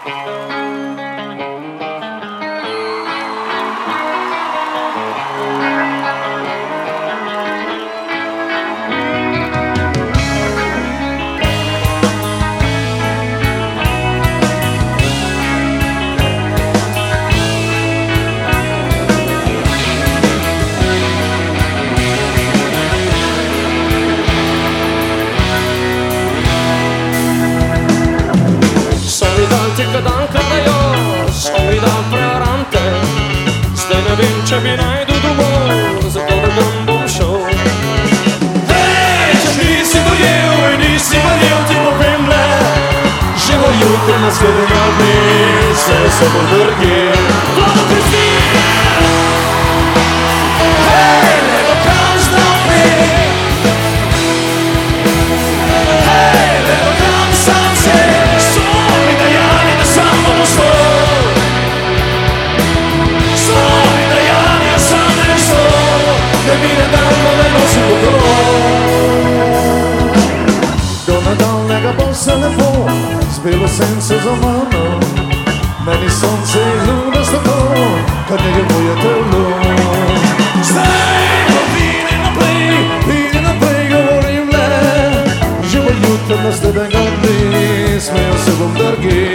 Dan krajoz, ovi dan preorante, zdaj ne vem, če bi najdu domov, zato da nam bom šel. Hej, če nisi dojel in nisi verjel, ti povem le, že bo jutri naslednjega dne, se bo drgel. Glavo Kristi! Hej, never comes down me. Hej, never comes sunset. Do nadaljnega bo se lepo, z belo senco za mano, meni sonce in luna sta to, kar ne moje telo. Zdaj bo vidi naprej, govorim le, že bo jutro naslednjega dne, smejal se bom drgi.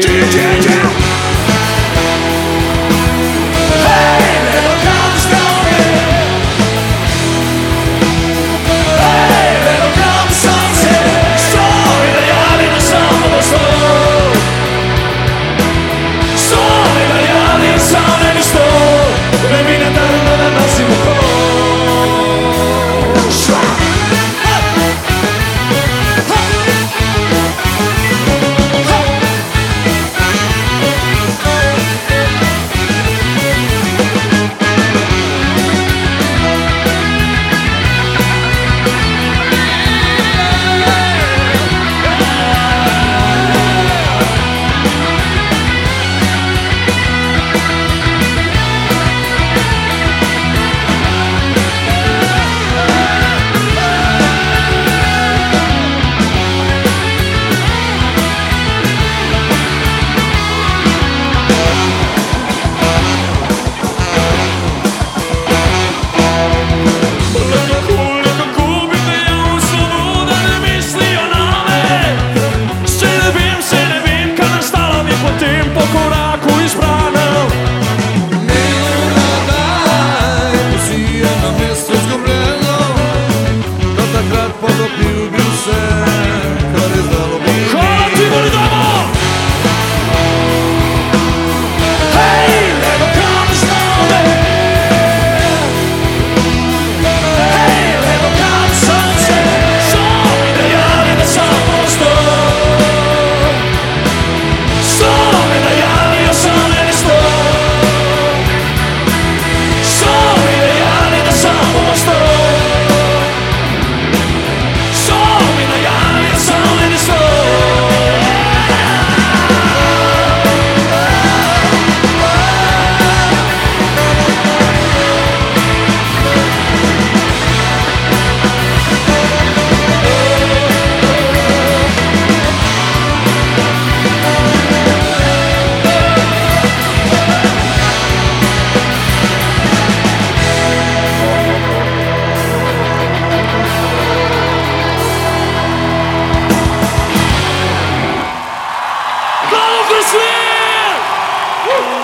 Woo!